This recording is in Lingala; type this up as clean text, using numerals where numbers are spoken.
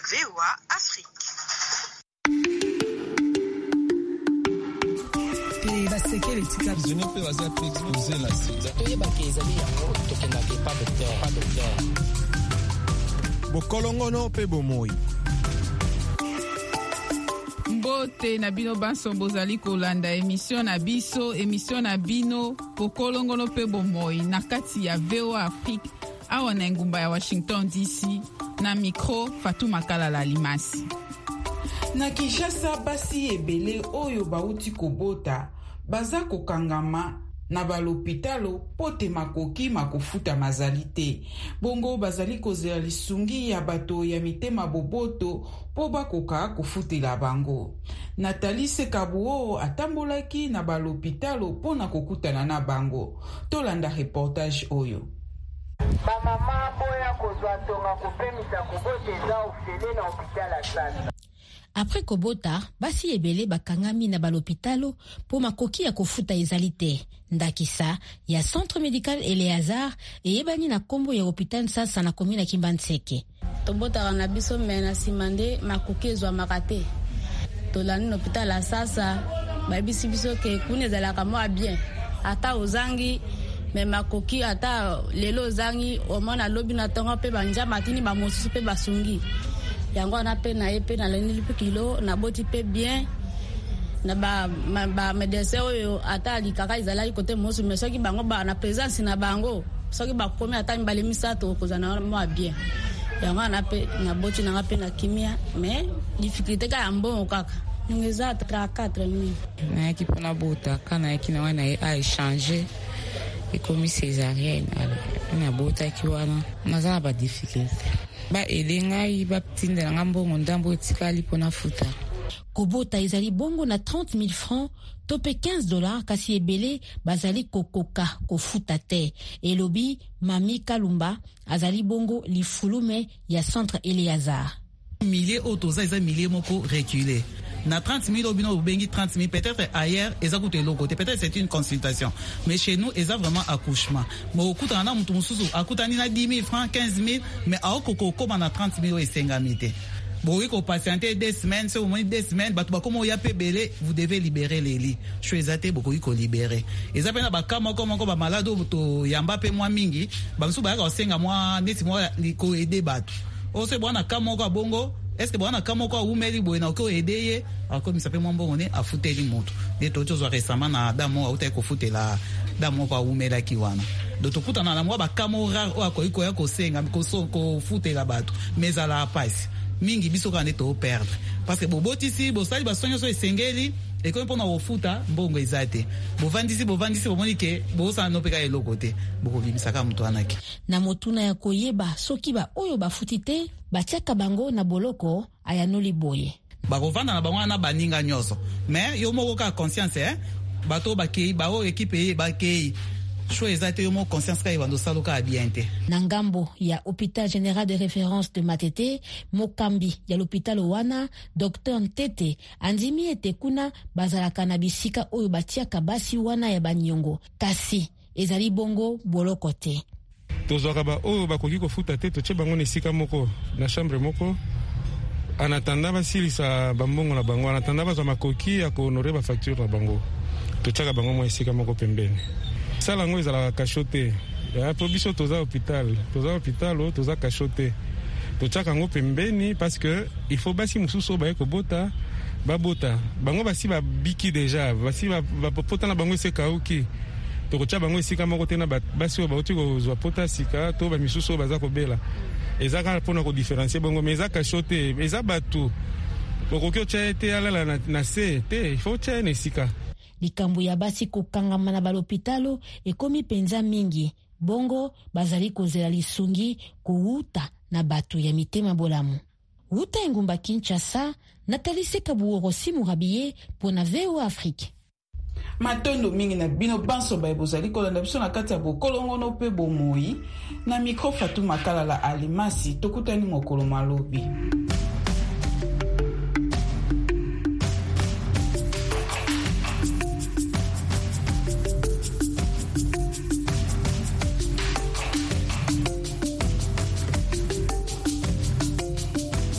VOA Afrique. basekele tika zone pe baza exposé la sida toyeba ke ezali yango tokendaka pas docteur bokolongono pe bomoi. Mbote na bino banso bozali kolanda émission na bino bokolongono pe bomoi na kati ya VOA Afrique awa na ngumba ya Washington DC na micro Fatou Makalala Limasi. Na Kinshasa basi ebele oyo bauti kobota baza kokangama na balopitalo pote makoki makofuta mazali te. Bongo bazali kozela lisungi ya bato ya mitema boboto po bakoka kofutela bango. Nathalie Sekabuo atambolaki na balopitalo po na kokutana na bango. Tolanda reportage oyo. Bamama boya kozwa tonga kopemisa koboteza ofele na hôpital sana. Après kobota, basi ebele bakangami na balopitalo po makoki ya kofuta ezali te. Ndakisa ya Centre Médical Eleazar eyebani na kombo ya hôpital sasa na commune ya Kimbanseke. Tobota na biso mena simande makoki ezwa makate. Tolani na hôpital sasa babisi biso ke kunezala kama bien. Ata ozangi me makoki ata lelo ozangi omona lobi na tonga pe banja matini ba mosusu pe basungi. Yango na pe na epe na lenili pe kilo na boti pe bien na ba médecin oyo ata likaka izala côté mosu mais soki bango ba na présence na bango soki ba komi ata mbale misato kozana mo bien yango na pe na boti na pe na kimia mais difficulté ka ambo kaka ngeza 34 na ki pona bota kana ki na wana a échanger et comme césarienne na bota ki wana na ba difficulté ba elengai ba tindela ngambongo ndambo etikali pona futa kobota ezali bongo na 30,000 francs tope $15 kasi ebele bazali kokoka kofuta te. Elobi Mami Kalumba azali bongo lifulume ya Centre Eleazar. Milliers autoza eza milliers moko reculé. Na 30,000 obino obengi 30,000 peut-être ailleurs eza coûté l'autre côté peut-être c'est une consultation mais chez nous eza vraiment accouchement mais okuta na mutu mususu akutani na 10,000 francs 15,000 mais aokoko koma na 30,000 et 50,000. Bon, oui, qu'on patienter 2 semaines, c'est au moins 2 semaines, bah, comment il y a pébélé, vous devez libérer les lits. Je suis athée, beaucoup, il faut libérer. Et ça, bah, comme malade, yamba pe moi mingi, bah, sous, bah, senga moi, neti moi, liko aider batu. Oh, c'est bon, na kamoko bongo, est-ce que bon, na kamoko umeli, bon, na ko aider, alors, comme il s'appelle mon bon, on est à foutre les motos. Des autres choses récemment, na damo, à outé, ko foutre la, damo, pa umela kiwana. Donc, tout à na moi, bah, kamora, ou à ko iko ya ko senga, ko foutre la batu. Mais à la passe. Mingi biso ka neto perdre parce que bobotisi bosali basonyo so esengeli et comme pona ofuta mbongo ezate bovandisi bomoni ke bosa no peka eloko te boko bibisaka mutu anaki na motuna ya koyeba soki ba oyo bafuti te batiaka bango na boloko ayanoli boye bakovanda na bango na baninga nyoso mais yo moko ka conscience bato bakei bao equipe bakei Nangambo ya hôpital général de référence de Matete, Mokambi ya l'hôpital Owana, Dr Ntete, andimi ete kuna bazala kanabisika oyo batiaka basi wana ya banyongo. Kasi, ezali bongo bolokote. Tozwaka ba oyo bakoki kofuta te toche bango nesika moko na chambre moko. Anatanda basilisa bambongo na bango, anatanda bazwa makoki ya kohonorer ba facture na bango. Tochaka bango mo esika moko pembeni. Sala ngo ezala kashote ya probiso toza hôpital toza kashote tochaka ngo pembeni parce que il faut basi mususu ba ekobota babota bango basi ba biki déjà basi ba popota na bango se kauki tokocha bango esika moko tena basi ba uti kozwa pota sika to ba misusu baza kobela ezaka pona ko différencier bango mais ezaka kashote eza batu bokoki ocha te ala na se te il faut cha nesika. Likambo ya basi kokangama na balopitalo ekomi penza mingi. Bongo bazali kozela lisungi kuuta na batu ya mitema bolamu. Uta engumba Kinshasa, Nathalie Sekabuo Simu Rabiye pona VOA Afrique. Matondo mingi na bino banso ba bozali kolanda biso na kati ya bokolongono pe bomoi na micro Fatou Makalala Alimasi tokutani mokolo malobi.